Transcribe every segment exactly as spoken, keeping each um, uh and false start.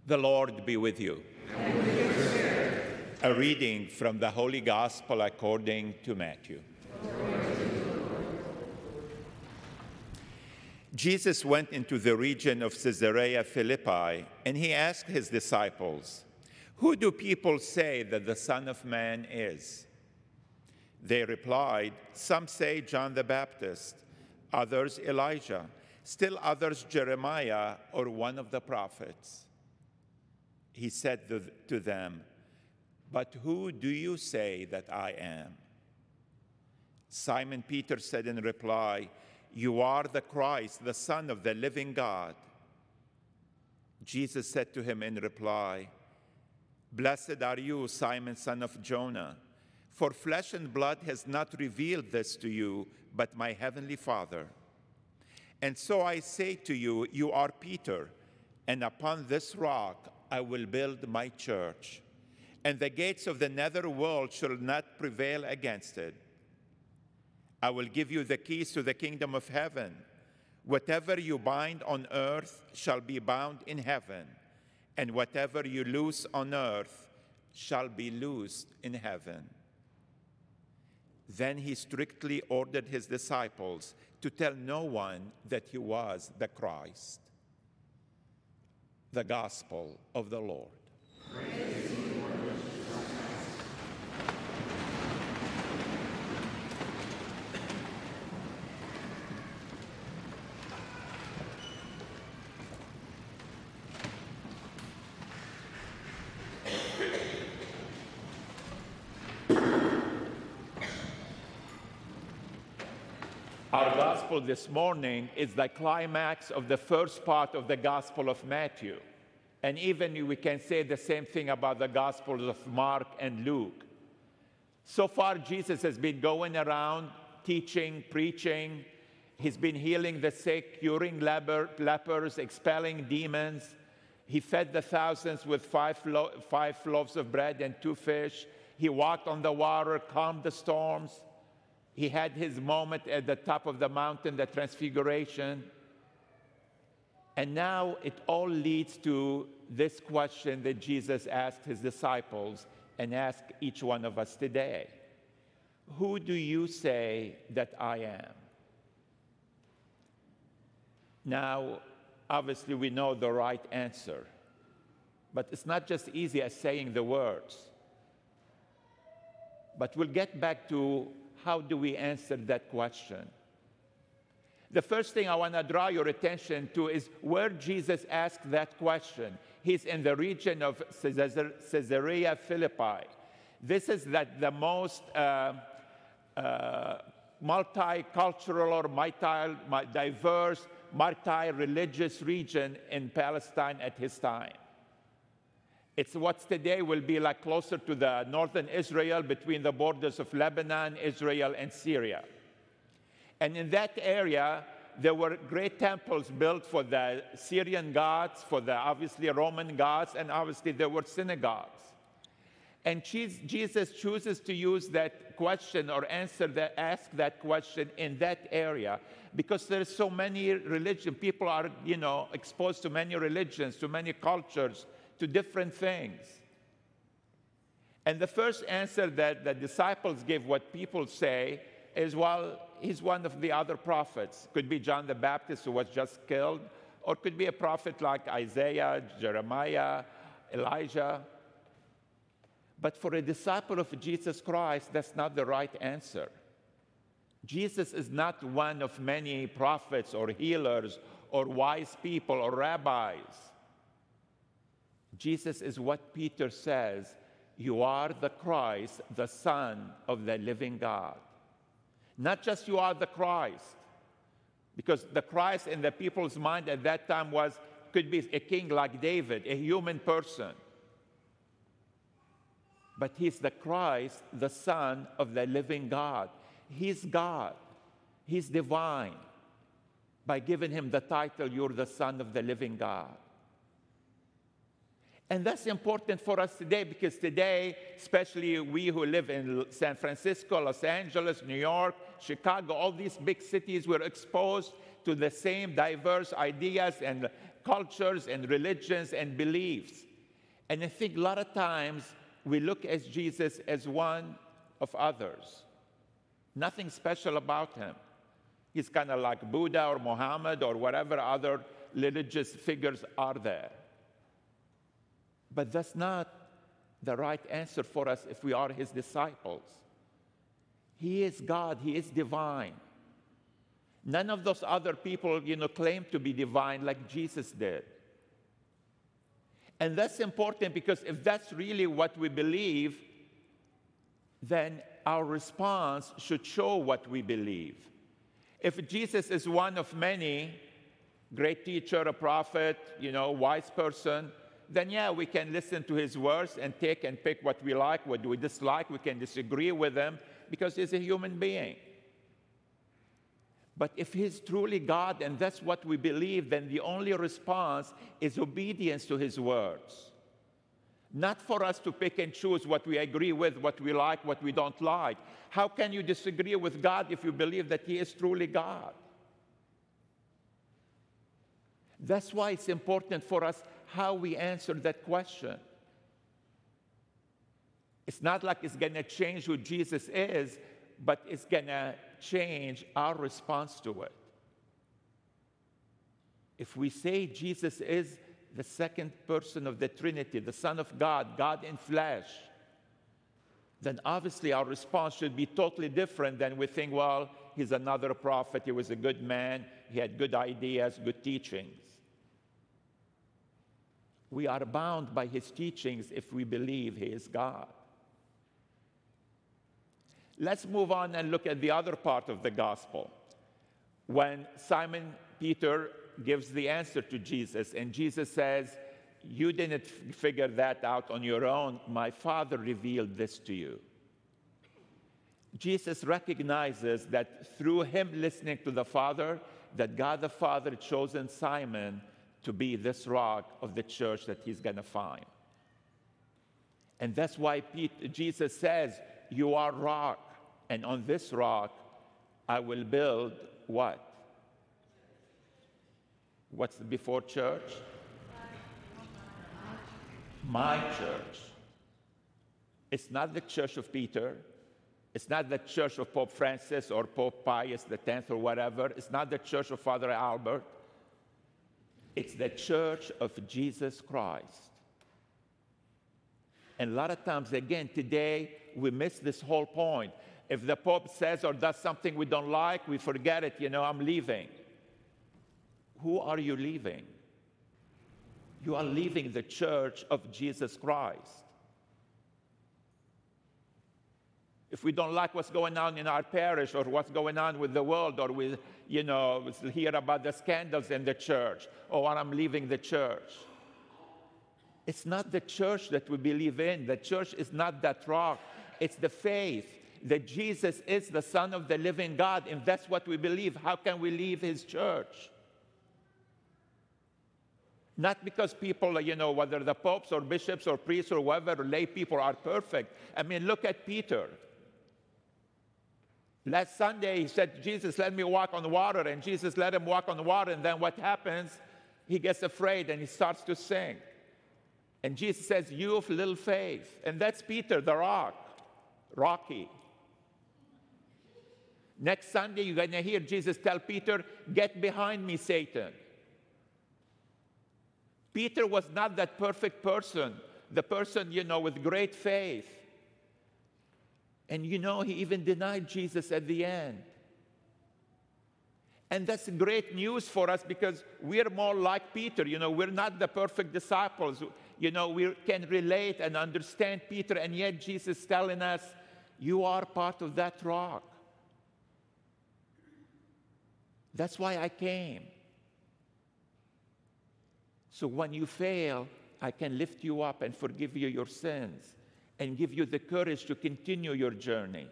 The Lord be with you. And with your spirit. A reading from the Holy Gospel according to Matthew. Jesus went into the region of Caesarea Philippi, and he asked his disciples, "Who do people say that the Son of Man is?" They replied, "Some say John the Baptist, others Elijah, still others Jeremiah or one of the prophets." He said to them, "But who do you say that I am?" Simon Peter said in reply, "You are the Christ, the Son of the living God." Jesus said to him in reply, "Blessed are you, Simon, son of Jonah, for flesh and blood has not revealed this to you, but my heavenly Father. And so I say to you, you are Peter, and upon this rock I will build my church, and the gates of the nether world shall not prevail against it. I will give you the keys to the kingdom of heaven. Whatever you bind on earth shall be bound in heaven, and whatever you loose on earth shall be loosed in heaven." Then he strictly ordered his disciples to tell no one that he was the Christ. The Gospel of the Lord. Praise you, Lord Jesus Christ. Our gospel this morning is the climax of the first part of the Gospel of Matthew. And even we can say the same thing about the Gospels of Mark and Luke. So far, Jesus has been going around teaching, preaching. He's been healing the sick, curing leper, lepers, expelling demons. He fed the thousands with five, lo- five loaves of bread and two fish. He walked on the water, calmed the storms. He had his moment at the top of the mountain, the Transfiguration. And now it all leads to this question that Jesus asked his disciples and asked each one of us today. Who do you say that I am? Now, obviously we know the right answer, but it's not just easy as saying the words. But we'll get back to how do we answer that question? The first thing I want to draw your attention to is where Jesus asked that question. He's in the region of Caesarea Philippi. This is that the most uh, uh, multicultural or multi, diverse, multi-religious region in Palestine at his time. It's what today will be like closer to the northern Israel between the borders of Lebanon, Israel, and Syria. And in that area, there were great temples built for the Syrian gods, for the obviously Roman gods, and obviously there were synagogues. And Jesus chooses to use that question or answer that, ask that question in that area because there's so many religions. People are, you know, exposed to many religions, to many cultures, to different things. And the first answer that the disciples give, what people say, is, well, he's one of the other prophets. Could be John the Baptist, who was just killed, or could be a prophet like Isaiah, Jeremiah, Elijah. But for a disciple of Jesus Christ, that's not the right answer. Jesus is not one of many prophets or healers or wise people or rabbis. Jesus is what Peter says, you are the Christ, the Son of the living God. Not just you are the Christ, because the Christ in the people's mind at that time was, could be a king like David, a human person. But he's the Christ, the Son of the living God. He's God. He's divine. By giving him the title, you're the Son of the living God. And that's important for us today because today, especially we who live in San Francisco, Los Angeles, New York, Chicago, all these big cities, we're exposed to the same diverse ideas and cultures and religions and beliefs. And I think a lot of times we look at Jesus as one of others. Nothing special about him. He's kind of like Buddha or Muhammad or whatever other religious figures are there. But that's not the right answer for us if we are his disciples. He is God. He is divine. None of those other people, you know, claim to be divine like Jesus did. And that's important because if that's really what we believe, then our response should show what we believe. If Jesus is one of many, great teacher, a prophet, you know, wise person, then yeah, we can listen to his words and take and pick what we like, what we dislike. We can disagree with him because he's a human being. But if he's truly God and that's what we believe, then the only response is obedience to his words. Not for us to pick and choose what we agree with, what we like, what we don't like. How can you disagree with God if you believe that he is truly God? That's why it's important for us how we answer that question. It's not like it's going to change who Jesus is, but it's going to change our response to it. If we say Jesus is the second person of the Trinity, the Son of God, God in flesh, then obviously our response should be totally different than we think, well, he's another prophet, he was a good man, he had good ideas, good teachings. We are bound by his teachings if we believe he is God. Let's move on and look at the other part of the gospel. When Simon Peter gives the answer to Jesus, and Jesus says, you didn't f- figure that out on your own. My Father revealed this to you. Jesus recognizes that through him listening to the Father, that God the Father had chosen Simon to be this rock of the church that he's going to find. And that's why Pete, Jesus says, you are rock, and on this rock I will build what? What's before church? My church. It's not the church of Peter. It's not the church of Pope Francis or Pope Pius the tenth or whatever. It's not the church of Father Albert. It's the church of Jesus Christ. And a lot of times, again, today, we miss this whole point. If the Pope says or does something we don't like, we forget it, you know, I'm leaving. Who are you leaving? You are leaving the church of Jesus Christ. If we don't like what's going on in our parish or what's going on with the world, or we, you know, hear about the scandals in the church, or I'm leaving the church. It's not the church that we believe in. The church is not that rock. It's the faith that Jesus is the Son of the living God, and that's what we believe. How can we leave his church? Not because people, you know, whether the popes or bishops or priests or whoever, lay people are perfect. I mean, look at Peter. Last Sunday, he said, Jesus, let me walk on water. And Jesus let him walk on the water. And then what happens? He gets afraid and he starts to sink. And Jesus says, you of little faith. And that's Peter, the rock, Rocky. Next Sunday, you're going to hear Jesus tell Peter, get behind me, Satan. Peter was not that perfect person, the person, you know, with great faith. And you know, he even denied Jesus at the end. And that's great news for us because we're more like Peter. You know, we're not the perfect disciples. You know, we can relate and understand Peter, and yet Jesus is telling us, you are part of that rock. That's why I came. So when you fail, I can lift you up and forgive you your sins and give you the courage to continue your journey.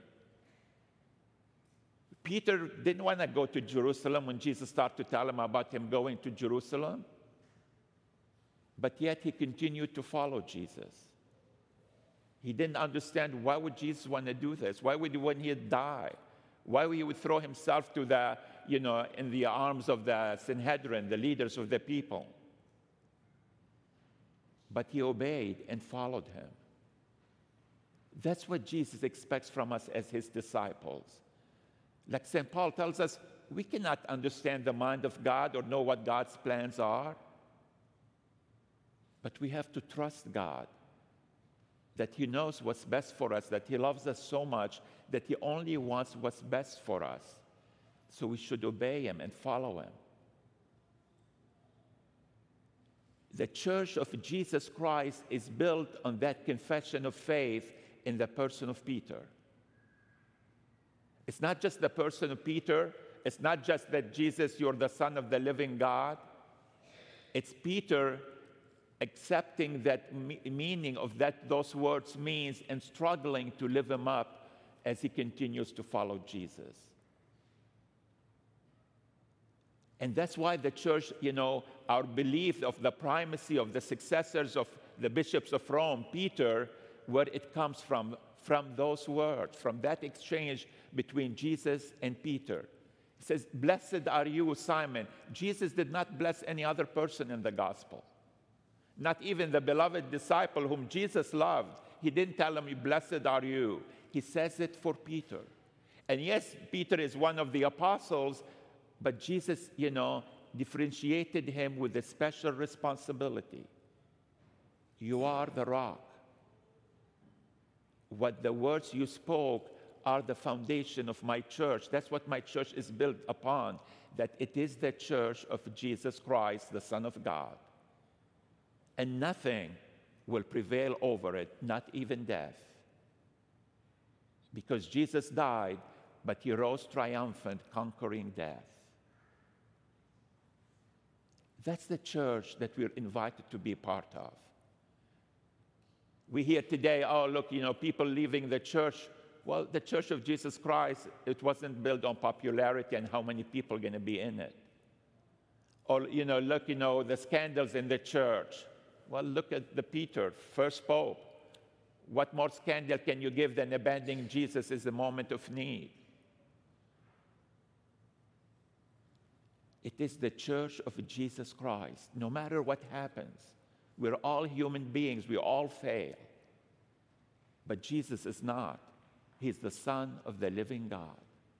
Peter didn't want to go to Jerusalem when Jesus started to tell him about him going to Jerusalem. But yet he continued to follow Jesus. He didn't understand why would Jesus want to do this? Why would he want to die? Why would he would throw himself to the, you know, in the arms of the Sanhedrin, the leaders of the people? but he obeyed and followed him. That's what Jesus expects from us as his disciples. Like Saint Paul tells us, we cannot understand the mind of God or know what God's plans are, but we have to trust God, that he knows what's best for us, that he loves us so much that he only wants what's best for us. So we should obey him and follow him. The Church of Jesus Christ is built on that confession of faith in the person of Peter. It's not just the person of Peter. It's not just that Jesus, you're the Son of the living God. It's Peter accepting that me- meaning of that those words means and struggling to live them up as he continues to follow Jesus. And that's why the church, you know, our belief of the primacy of the successors of the bishops of Rome, Peter, where it comes from, from those words, from that exchange between Jesus and Peter. He says, "Blessed are you, Simon." Jesus did not bless any other person in the gospel. Not even the beloved disciple whom Jesus loved. He didn't tell him, "Blessed are you." He says it for Peter. And yes, Peter is one of the apostles, but Jesus, you know, differentiated him with a special responsibility. You are the rock. What the words you spoke are the foundation of my church. That's what my church is built upon, that it is the church of Jesus Christ, the Son of God. And nothing will prevail over it, not even death. Because Jesus died, but he rose triumphant, conquering death. That's the church that we're invited to be part of. We hear today, oh, look, you know, people leaving the church. Well, the Church of Jesus Christ, it wasn't built on popularity and how many people are going to be in it. Or, you know, look, you know, the scandals in the church. Well, look at the Peter, first pope. What more scandal can you give than abandoning Jesus in a moment of need? It is the church of Jesus Christ. No matter what happens, we're all human beings. We all fail. But Jesus is not. He's the Son of the living God.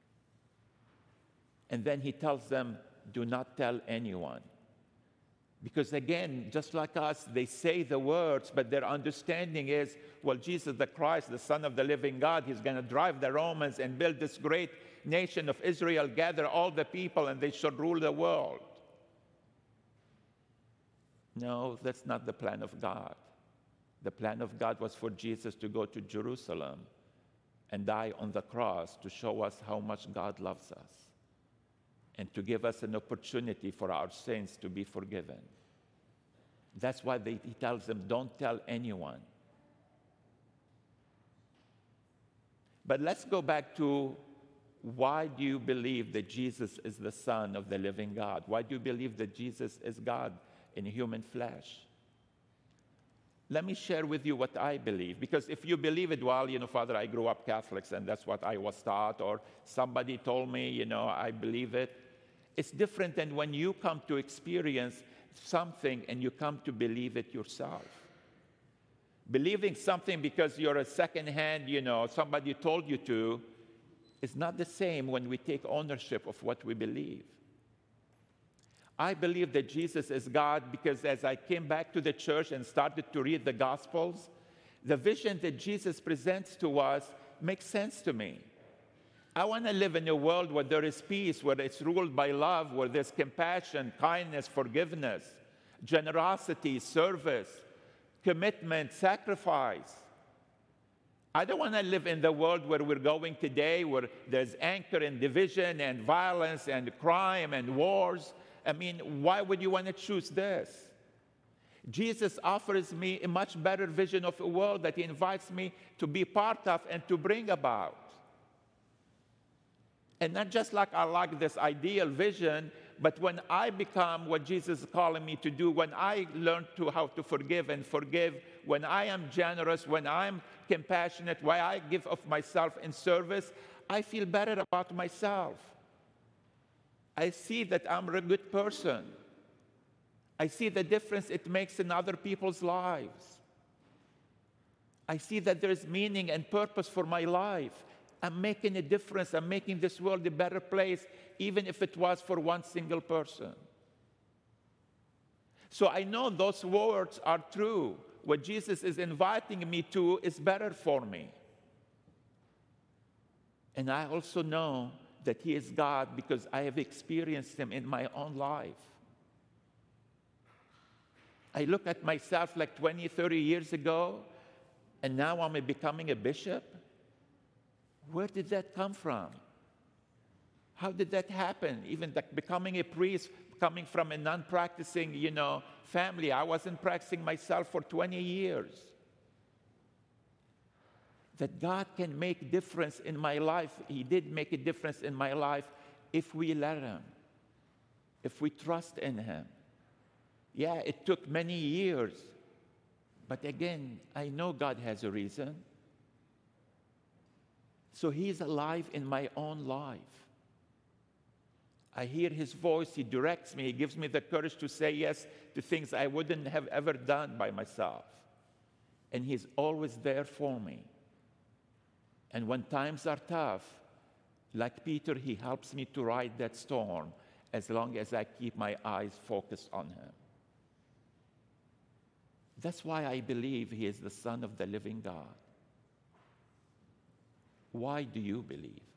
And then he tells them, do not tell anyone. Because again, just like us, they say the words, but their understanding is, well, Jesus the Christ, the Son of the living God, he's going to drive the Romans and build this great nation of Israel, gather all the people, and they should rule the world. No, that's not the plan of God. The plan of God was for Jesus to go to Jerusalem and die on the cross to show us how much God loves us and to give us an opportunity for our sins to be forgiven. That's why they, he tells them, don't tell anyone. But let's go back to, why do you believe that Jesus is the Son of the living God? Why do you believe that Jesus is God in human flesh? Let me share with you what I believe. Because if you believe it, well, you know, Father, I grew up Catholics and that's what I was taught, or somebody told me, you know, I believe it. It's different than when you come to experience something and you come to believe it yourself. Believing something because you're a second-hand, you know, somebody told you to, is not the same when we take ownership of what we believe. I believe that Jesus is God because as I came back to the church and started to read the Gospels, the vision that Jesus presents to us makes sense to me. I want to live in a world where there is peace, where it's ruled by love, where there's compassion, kindness, forgiveness, generosity, service, commitment, sacrifice. I don't want to live in the world where we're going today, where there's anger and division and violence and crime and wars. I mean, why would you want to choose this? Jesus offers me a much better vision of a world that he invites me to be part of and to bring about. And not just like I like this ideal vision, but when I become what Jesus is calling me to do, when I learn to how to forgive and forgive, when I am generous, when I'm compassionate, when I give of myself in service, I feel better about myself. I see that I'm a good person. I see the difference it makes in other people's lives. I see that there's meaning and purpose for my life. I'm making a difference. I'm making this world a better place, even if it was for one single person. So I know those words are true. What Jesus is inviting me to is better for me. And I also know that He is God because I have experienced Him in my own life. I look at myself like twenty, thirty years ago, and now I'm becoming a bishop. Where did that come from? How did that happen? Even like becoming a priest, coming from a non-practicing, you know, family. I wasn't practicing myself for twenty years. That God can make difference in my life. He did make a difference in my life if we let Him, if we trust in Him. Yeah, it took many years. But again, I know God has a reason. So He's alive in my own life. I hear His voice. He directs me. He gives me the courage to say yes to things I wouldn't have ever done by myself. And He's always there for me. And when times are tough, like Peter, He helps me to ride that storm as long as I keep my eyes focused on Him. That's why I believe He is the Son of the living God. Why do you believe?